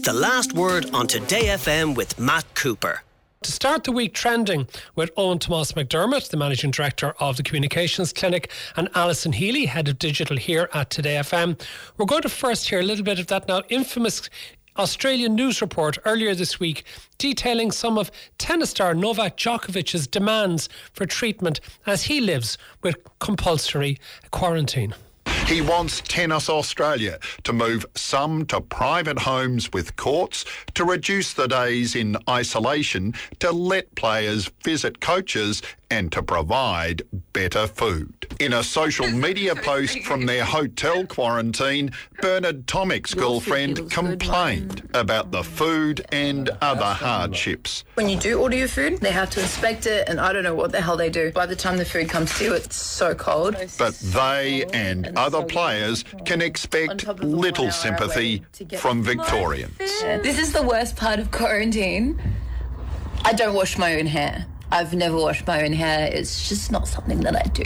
The Last Word on Today FM with Matt Cooper. To start the week trending with Owen Tomás McDermott, the Managing Director of the Communications Clinic, and Alison Healy, Head of Digital here at Today FM. We're going to first hear a little bit of that now infamous Australian news report earlier this week detailing some of tennis star Novak Djokovic's demands for treatment as he lives with compulsory quarantine. He wants Tennis Australia to move some to private homes with courts, to reduce the days in isolation, to let players visit coaches and to provide better food. In a social media post from their hotel quarantine, Bernard Tomic's girlfriend complained about the food and other hardships. When you do order your food, they have to inspect it, and I don't know what the hell they do. By the time the food comes to you, it's so cold. But they and other players can expect little sympathy from Victorians. This is the worst part of quarantine. I don't wash my own hair. I've never washed my own hair. It's just not something that I do.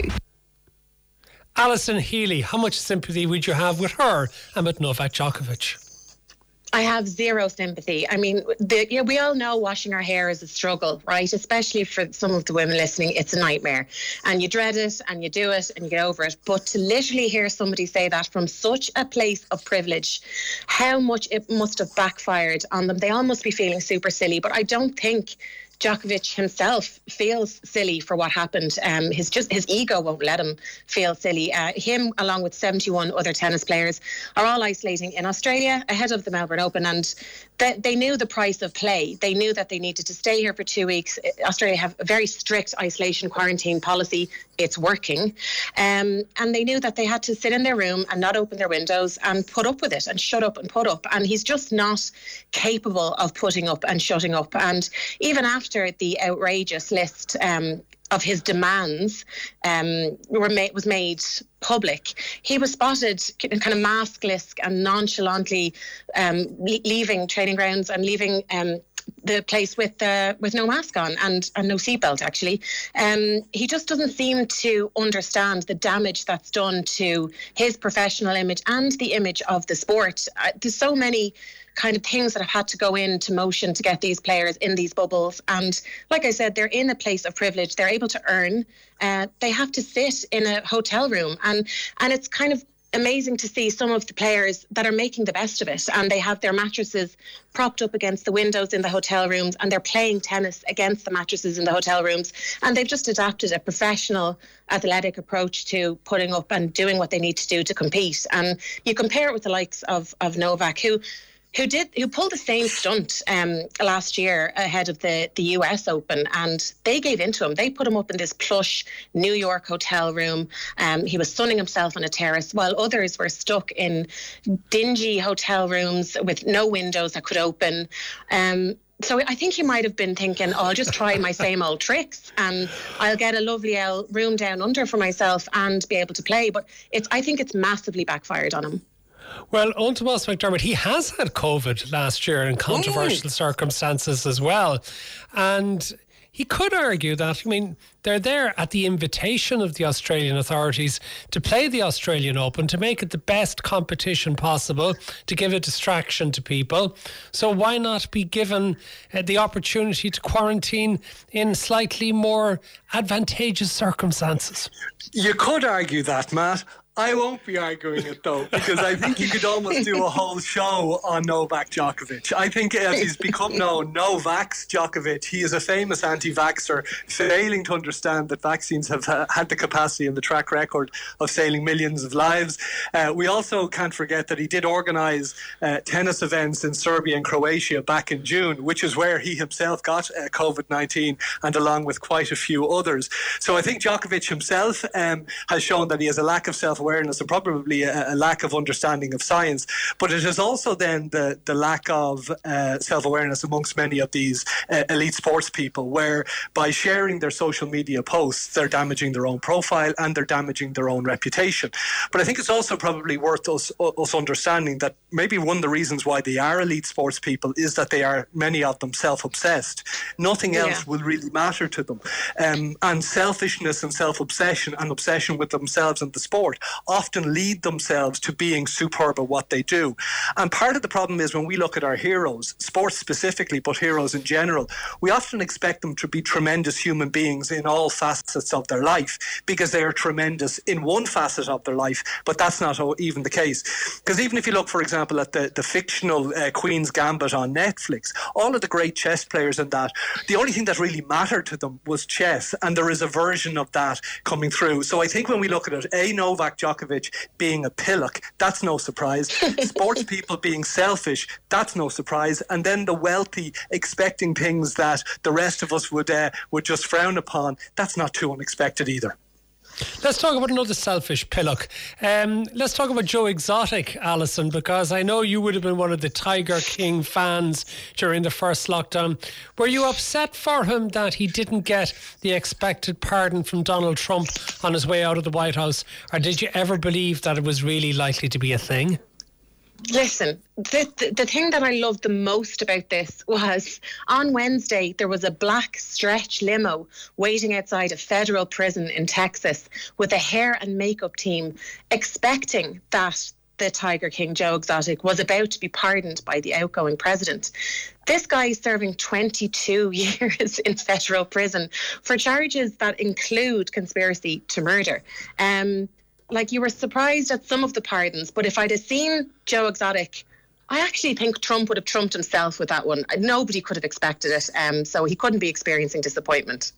Alison Healy, how much sympathy would you have with her and with Novak Djokovic? I have zero sympathy. I mean, we all know washing our hair is a struggle, right? Especially for some of the women listening, it's a nightmare. And you dread it and you do it and you get over it. But to literally hear somebody say that from such a place of privilege, how much it must have backfired on them. They all must be feeling super silly. But I don't think Djokovic himself feels silly for what happened. His ego won't let him feel silly. Him, along with 71 other tennis players, are all isolating in Australia ahead of the Melbourne Open, and they knew the price of play. They knew that they needed to stay here for 2 weeks. Australia have a very strict isolation quarantine policy. It's working. And they knew that they had to sit in their room and not open their windows and put up with it and shut up and put up. And he's just not capable of putting up and shutting up. And even after the outrageous list of his demands was made public, he was spotted kind of maskless and nonchalantly leaving training grounds and leaving the place with no mask on and no seatbelt, actually. He just doesn't seem to understand the damage that's done to his professional image and the image of the sport. There's so many kind of things that have had to go into motion to get these players in these bubbles. And like I said, they're in a place of privilege. They're able to earn. They have to sit in a hotel room. And it's kind of amazing to see some of the players that are making the best of it, and they have their mattresses propped up against the windows in the hotel rooms, and they're playing tennis against the mattresses in the hotel rooms, and they've just adapted a professional athletic approach to putting up and doing what they need to do to compete. And you compare it with the likes of Novak, who pulled the same stunt last year ahead of the US Open, and they gave into him. They put him up in this plush New York hotel room. He was sunning himself on a terrace, while others were stuck in dingy hotel rooms with no windows that could open. So I think he might have been thinking, I'll just try my same old tricks and I'll get a lovely room down under for myself and be able to play. But I think it's massively backfired on him. Well, Owen Tomás McDermott, he has had COVID last year in controversial circumstances as well. And he could argue that, I mean, they're there at the invitation of the Australian authorities to play the Australian Open, to make it the best competition possible, to give a distraction to people. So why not be given the opportunity to quarantine in slightly more advantageous circumstances? You could argue that, Matt. I won't be arguing it though, because I think you could almost do a whole show on Novak Djokovic. I think as he's become known, Novax Djokovic, he is a famous anti-vaxxer, failing to understand that vaccines have had the capacity and the track record of saving millions of lives. We also can't forget that he did organise tennis events in Serbia and Croatia back in June, which is where he himself got COVID-19, and along with quite a few others. So I think Djokovic himself has shown that he has a lack of self-awareness and probably a lack of understanding of science. But it is also then the lack of self-awareness amongst many of these elite sports people, where by sharing their social media posts, they're damaging their own profile and they're damaging their own reputation. But I think it's also probably worth us understanding that maybe one of the reasons why they are elite sports people is that they are, many of them, self-obsessed. Nothing else will really matter to them. And selfishness and self-obsession and obsession with themselves and the sport often lead themselves to being superb at what they do. And part of the problem is when we look at our heroes, sports specifically, but heroes in general, we often expect them to be tremendous human beings in all facets of their life because they are tremendous in one facet of their life, but that's not even the case. Because even if you look, for example, at the fictional Queen's Gambit on Netflix, all of the great chess players in that, the only thing that really mattered to them was chess, and there is a version of that coming through. So I think when we look at it, Novak Djokovic being a pillock, that's no surprise. Sports people being selfish, that's no surprise. And then the wealthy expecting things that the rest of us would just frown upon, that's not too unexpected either. Let's talk about another selfish pillock. Let's talk about Joe Exotic, Alison, because I know you would have been one of the Tiger King fans during the first lockdown. Were you upset for him that he didn't get the expected pardon from Donald Trump on his way out of the White House, or did you ever believe that it was really likely to be a thing? Listen, the thing that I loved the most about this was on Wednesday there was a black stretch limo waiting outside a federal prison in Texas with a hair and makeup team expecting that the Tiger King, Joe Exotic, was about to be pardoned by the outgoing president. This guy is serving 22 years in federal prison for charges that include conspiracy to murder. You were surprised at some of the pardons, but if I'd have seen Joe Exotic, I actually think Trump would have trumped himself with that one. Nobody could have expected it, so he couldn't be experiencing disappointment.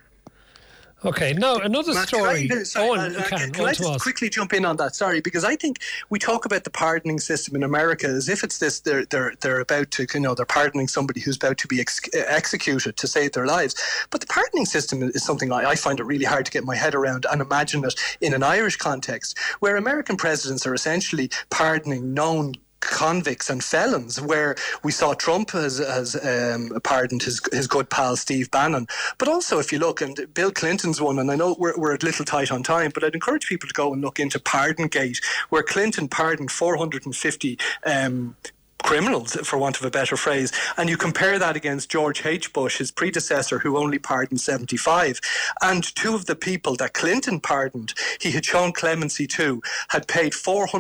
Okay, now another Matt, story. Can I just quickly jump in on that? Sorry, because I think we talk about the pardoning system in America as if it's this they're about to, they're pardoning somebody who's about to be executed to save their lives. But the pardoning system is something I find it really hard to get my head around and imagine it in an Irish context, where American presidents are essentially pardoning known convicts and felons, where we saw Trump has pardoned his good pal Steve Bannon. But also, if you look, and Bill Clinton's one, and I know we're a little tight on time, but I'd encourage people to go and look into Pardongate, where Clinton pardoned 450 criminals, for want of a better phrase, and you compare that against George H. Bush, his predecessor, who only pardoned 75, and two of the people that Clinton pardoned, he had shown clemency to, had paid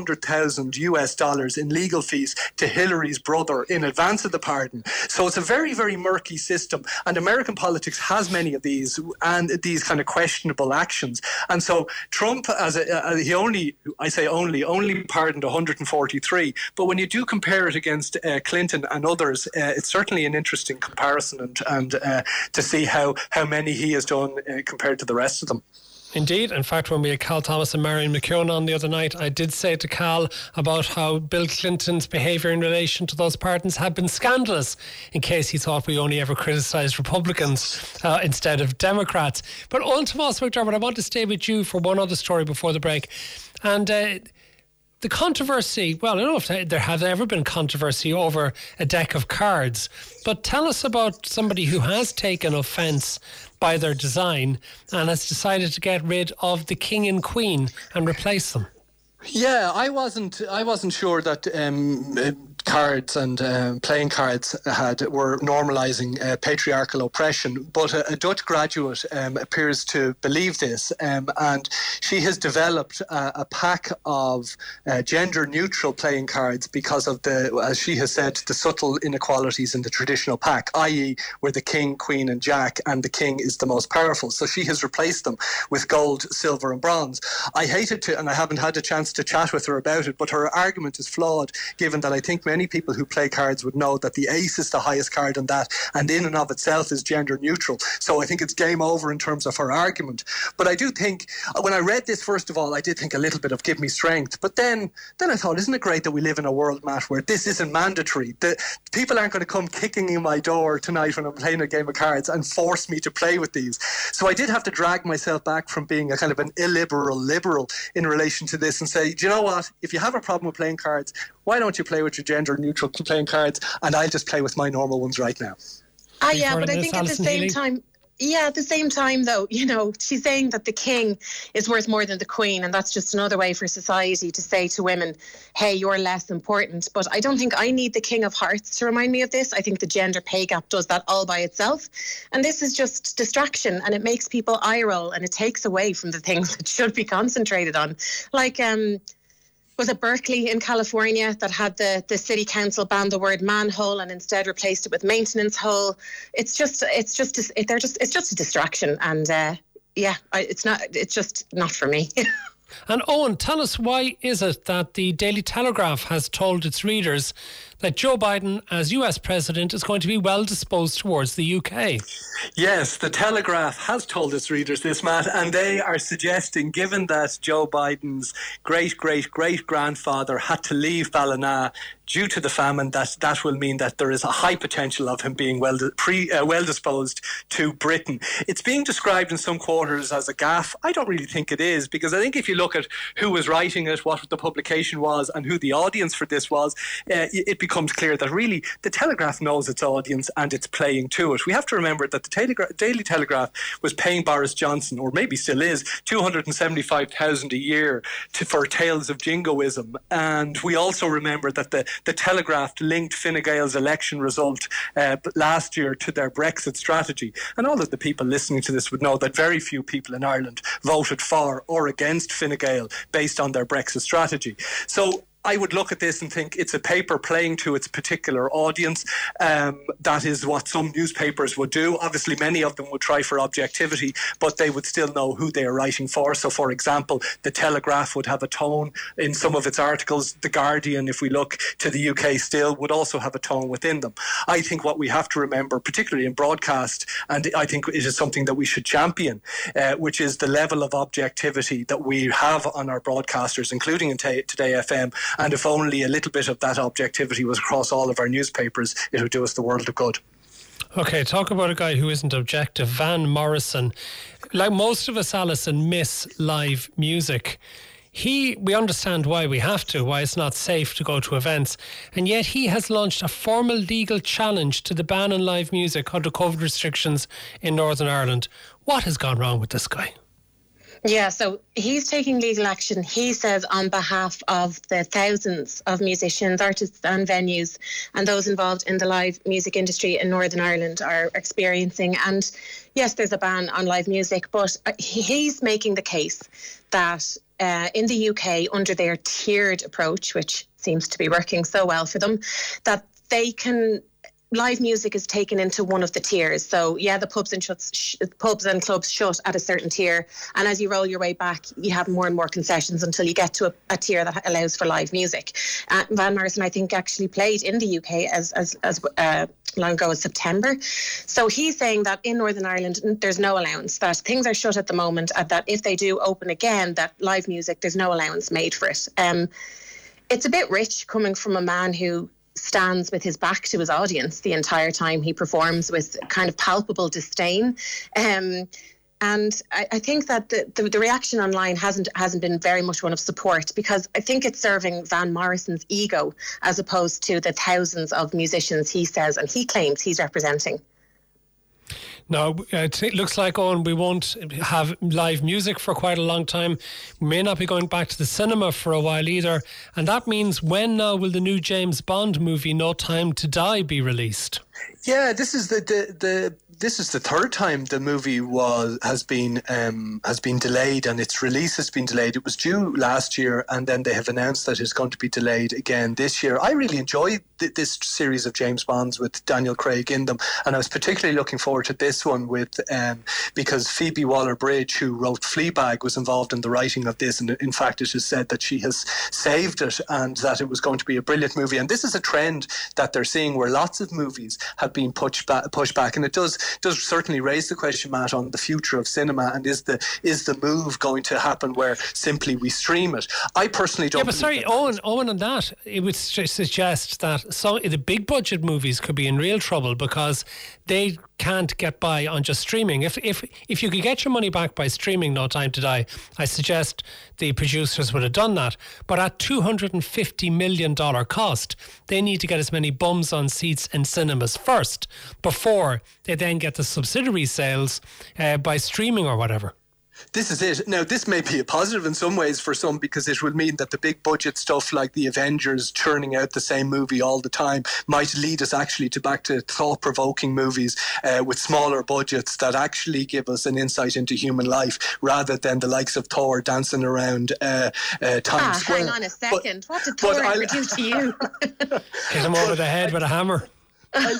$400,000 in legal fees to Hillary's brother in advance of the pardon. So it's a very, very murky system, and American politics has many of these, and these kind of questionable actions. And so Trump, he only pardoned 143, but when you do compare it against Clinton and others, it's certainly an interesting comparison and to see how many he has done compared to the rest of them. Indeed. In fact, when we had Cal Thomas and Marion McKeown on the other night, I did say to Cal about how Bill Clinton's behaviour in relation to those pardons had been scandalous, in case he thought we only ever criticised Republicans instead of Democrats. But on Tomás McDermott, I want to stay with you for one other story before the break. And the controversy, well, I don't know if there has ever been controversy over a deck of cards, but tell us about somebody who has taken offence by their design and has decided to get rid of the King and Queen and replace them. Yeah, I wasn't sure that cards and playing cards were normalising patriarchal oppression, but a Dutch graduate appears to believe this, and she has developed a pack of gender-neutral playing cards because of as she has said, the subtle inequalities in the traditional pack, i.e. where the King, Queen and Jack, and the King is the most powerful. So she has replaced them with gold, silver and bronze. I hated to, and I haven't had a chance to chat with her about it, but her argument is flawed, given that I think many people who play cards would know that the ace is the highest card in that, and in and of itself is gender neutral. So I think it's game over in terms of her argument. But I do think, when I read this, first of all, I did think a little bit of give me strength. But then I thought, isn't it great that we live in a world, Matt, where this isn't mandatory? The people aren't going to come kicking in my door tonight when I'm playing a game of cards and force me to play with these. So I did have to drag myself back from being a kind of an illiberal liberal in relation to this and say, do you know what? If you have a problem with playing cards, why don't you play with your gender-neutral playing cards, and I'll just play with my normal ones right now. Yeah, but I think at the same time, Yeah, at the same time, though, she's saying that the king is worth more than the queen, and that's just another way for society to say to women, hey, you're less important. But I don't think I need the King of Hearts to remind me of this. I think the gender pay gap does that all by itself. And this is just distraction, and it makes people eye roll, and it takes away from the things that should be concentrated on. Like, was it Berkeley in California that had the city council ban the word manhole and instead replaced it with maintenance hole? It's just a distraction, and it's just not for me. And Owen, tell us, why is it that the Daily Telegraph has told its readers that Joe Biden, as US president, is going to be well disposed towards the UK? Yes, the Telegraph has told its readers this, Matt, and they are suggesting, given that Joe Biden's great-great-great-grandfather had to leave Ballina due to the famine, that will mean that there is a high potential of him being well disposed to Britain. It's being described in some quarters as a gaffe. I don't really think it is, because I think if you look at who was writing it, what the publication was, and who the audience for this was, it becomes clear that really the Telegraph knows its audience and it's playing to it. We have to remember that the Daily Telegraph was paying Boris Johnson, or maybe still is, $275,000 a year for Tales of Jingoism. And we also remember that the Telegraph linked Fine Gael's election result last year to their Brexit strategy. And all of the people listening to this would know that very few people in Ireland voted for or against Fine Gael based on their Brexit strategy. So I would look at this and think it's a paper playing to its particular audience. That is what some newspapers would do. Obviously, many of them would try for objectivity, but they would still know who they are writing for. So, for example, the Telegraph would have a tone in some of its articles. The Guardian, if we look to the UK still, would also have a tone within them. I think what we have to remember, particularly in broadcast, and I think it is something that we should champion, which is the level of objectivity that we have on our broadcasters, including in Today FM. And if only a little bit of that objectivity was across all of our newspapers, it would do us the world of good. OK, talk about a guy who isn't objective. Van Morrison. Like most of us, Alison, miss live music. We understand why we have to, why it's not safe to go to events, and yet he has launched a formal legal challenge to the ban on live music under COVID restrictions in Northern Ireland. What has gone wrong with this guy? Yeah, so he's taking legal action, he says, on behalf of the thousands of musicians, artists and venues and those involved in the live music industry in Northern Ireland are experiencing. And yes, there's a ban on live music, but he's making the case that in the UK, under their tiered approach, which seems to be working so well for them, that they can... Live music is taken into one of the tiers. So, yeah, the pubs and clubs shut at a certain tier. And as you roll your way back, you have more and more concessions until you get to a tier that allows for live music. Van Morrison, I think, actually played in the UK as long ago as September. So he's saying that in Northern Ireland, there's no allowance, that things are shut at the moment, and that if they do open again, that live music, there's no allowance made for it. It's a bit rich coming from a man who stands with his back to his audience the entire time he performs with kind of palpable disdain. And I think that the reaction online hasn't been very much one of support, because I think it's serving Van Morrison's ego as opposed to the thousands of musicians he says and he claims he's representing. No, it looks like, Owen, we won't have live music for quite a long time. We may not be going back to the cinema for a while either. And that means, when now will the new James Bond movie No Time to Die be released? Yeah, this is the third time the movie has been delayed, and its release has been delayed. It was due last year, and then they have announced that it's going to be delayed again this year. I really enjoyed this series of James Bonds with Daniel Craig in them, and I was particularly looking forward to this one because Phoebe Waller-Bridge, who wrote Fleabag, was involved in the writing of this, and in fact it is said that she has saved it and that it was going to be a brilliant movie. And this is a trend that they're seeing, where lots of movies have been pushed back, and it does certainly raise the question, Matt, on the future of cinema, and is the move going to happen where simply we stream it? I personally don't. Yeah, but sorry, Owen, on that, it would suggest that the big budget movies could be in real trouble, because they can't get by on just streaming. If you could get your money back by streaming No Time to Die, I suggest the producers would have done that. But at $250 million cost, they need to get as many bums on seats in cinemas first before they then get the subsidiary sales by streaming or whatever. This is it. Now, this may be a positive in some ways for some, because it will mean that the big budget stuff like the Avengers churning out the same movie all the time might lead us actually back to thought-provoking movies with smaller budgets that actually give us an insight into human life, rather than the likes of Thor dancing around Times Square. Hang on a second. What did Thor introduce to you? Hit him over the head with a hammer. I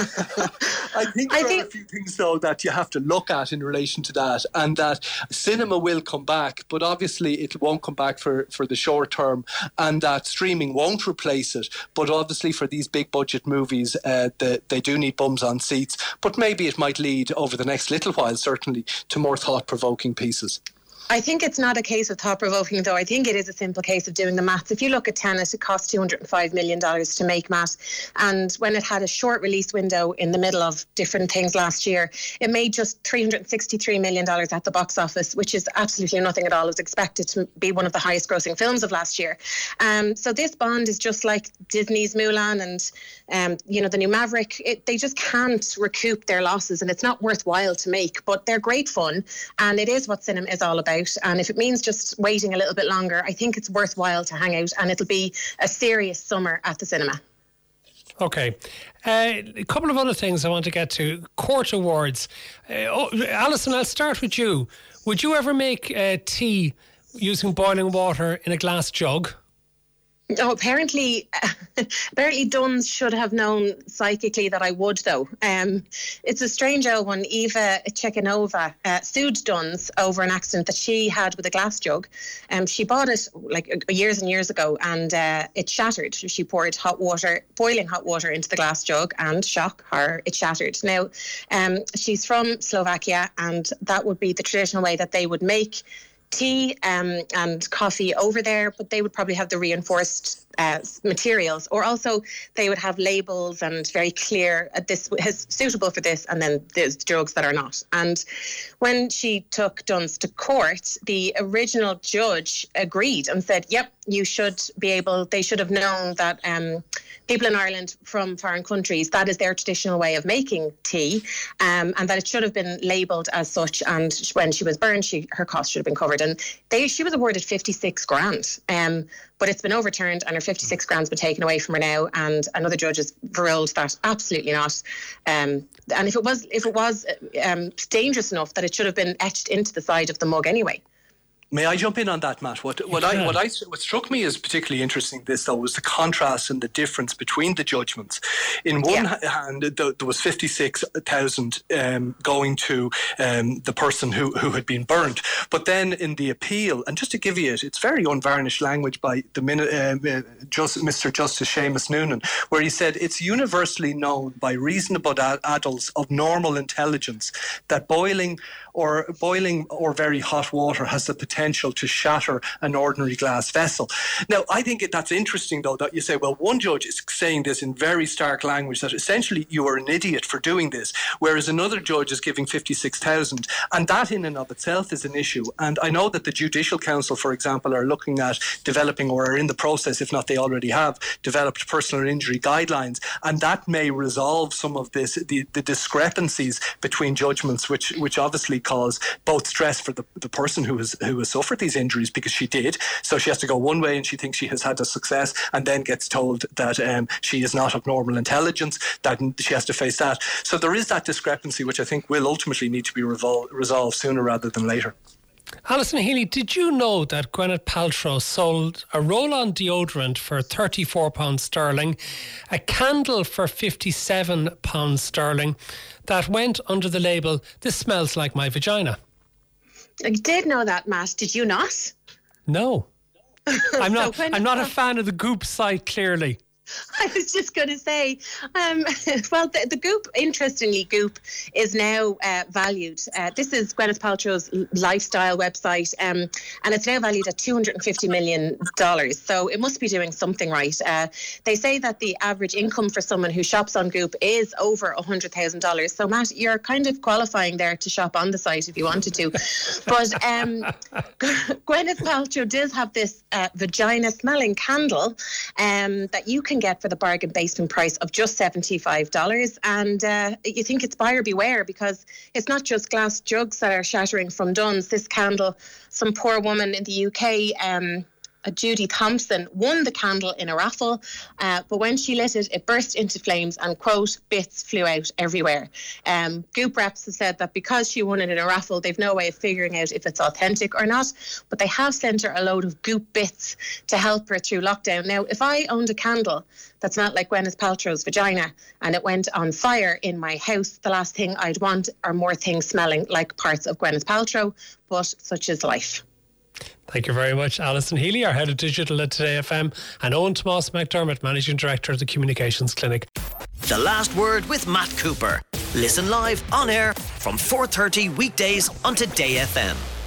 think there are a few things, though, that you have to look at in relation to that, and that cinema will come back, but obviously it won't come back for the short term, and that streaming won't replace it. But obviously for these big budget movies, they do need bums on seats, but maybe it might lead over the next little while, certainly, to more thought-provoking pieces. I think it's not a case of thought-provoking, though. I think it is a simple case of doing the maths. If you look at Tenet, it cost $205 million to make, Matt. And when it had a short release window in the middle of different things last year, it made just $363 million at the box office, which is absolutely nothing at all. It was expected to be one of the highest grossing films of last year. So this Bond is just like Disney's Mulan and, the new Maverick. They just can't recoup their losses, and it's not worthwhile to make. But they're great fun, and it is what cinema is all about. And if it means just waiting a little bit longer, I think it's worthwhile to hang out, and it'll be a serious summer at the cinema. Okay. A couple of other things I want to get to. Court awards. Alison, I'll start with you. Would you ever make tea using boiling water in a glass jug? Oh, apparently Duns should have known psychically that I would, though. It's a strange old one. Eva Chekhanova sued Duns over an accident that she had with a glass jug. She bought it like years and years ago, and it shattered. She poured boiling hot water into the glass jug, and shock, horror, it shattered. Now, she's from Slovakia, and that would be the traditional way that they would make tea and coffee over there, but they would probably have the reinforced materials, or also they would have labels and very clear, this is suitable for this, and then there's drugs that are not. And when she took Duns to court, the original judge agreed and said, yep, they should have known that people in Ireland from foreign countries, that is their traditional way of making tea, and that it should have been labelled as such, and when she was burned, her costs should have been covered. And she was awarded 56 grand, but it's been overturned, and her 56 grand's been taken away from her now, and another judge has ruled that absolutely not. And if it was dangerous enough, that it should have been etched into the side of the mug anyway. May I jump in on that, Matt? What struck me as particularly interesting this, though, was the contrast and the difference between the judgments. In one hand, there was 56,000 going to the person who had been burned. But then in the appeal, and just to give you it's very unvarnished language by the Mr. Justice Seamus Noonan, where he said, it's universally known by reasonable adults of normal intelligence that boiling or very hot water has the potential to shatter an ordinary glass vessel. Now, I think that's interesting, though, that you say, well, one judge is saying this in very stark language, that essentially you are an idiot for doing this, whereas another judge is giving 56,000. And that in and of itself is an issue. And I know that the Judicial Council, for example, are looking at developing, or are in the process, if not they already have, developed personal injury guidelines. And that may resolve some of this, the discrepancies between judgments, which obviously cause both stress for the person who has suffered these injuries, because she did. So she has to go one way and she thinks she has had a success, and then gets told that she is not of normal intelligence, that she has to face that. So there is that discrepancy, which I think will ultimately need to be resolved sooner rather than later. Alison Healy, did you know that Gwyneth Paltrow sold a roll-on deodorant for £34 sterling, a candle for £57 sterling, that went under the label, "This smells like my vagina"? I did know that, Matt. Did you not? No. I'm not a fan of the Goop site, clearly. I was just going to say, well, the Goop, interestingly, Goop is now valued. This is Gwyneth Paltrow's lifestyle website, and it's now valued at $250 million. So it must be doing something right. They say that the average income for someone who shops on Goop is over $100,000. So, Matt, you're kind of qualifying there to shop on the site if you wanted to. But Gwyneth Paltrow does have this vagina-smelling candle that you can get for the bargain basement price of just $75. And you think it's buyer beware, because it's not just glass jugs that are shattering from duns. This candle, some poor woman in the UK, Judy Thompson, won the candle in a raffle, but when she lit it, it burst into flames and, quote, bits flew out everywhere. Goop reps have said that because she won it in a raffle, they've no way of figuring out if it's authentic or not, but they have sent her a load of Goop bits to help her through lockdown. Now, if I owned a candle that smelled like Gwyneth Paltrow's vagina and it went on fire in my house, the last thing I'd want are more things smelling like parts of Gwyneth Paltrow, but such is life. Thank you very much, Alison Healy, our head of digital at Today FM, and Owen Tomas McDermott, Managing Director of the Communications Clinic. The Last Word with Matt Cooper. Listen live on air from 4:30 weekdays on Today FM.